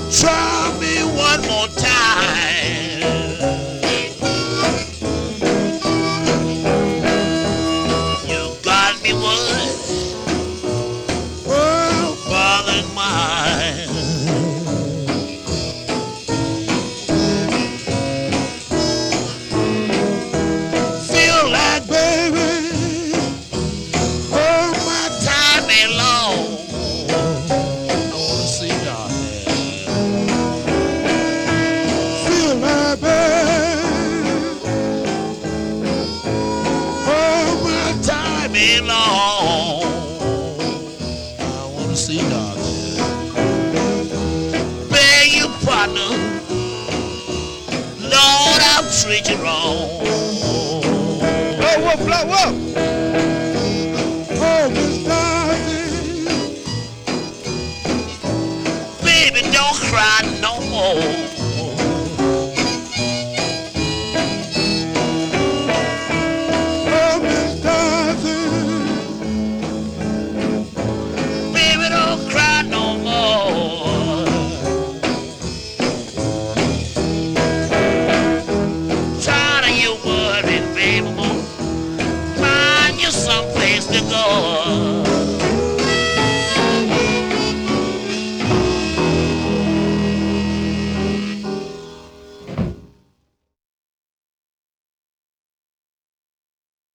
Try me one more time. You got me worried, oh, bothered mind. Feel like, baby, oh, my time ain't long. I wanna see God. Feel like, baby, oh, my time ain't long. I wanna see God. Beg you, partner, Lord, I'll treat you wrong. Blow up. Oh, Miss Darcy, baby, don't cry no more.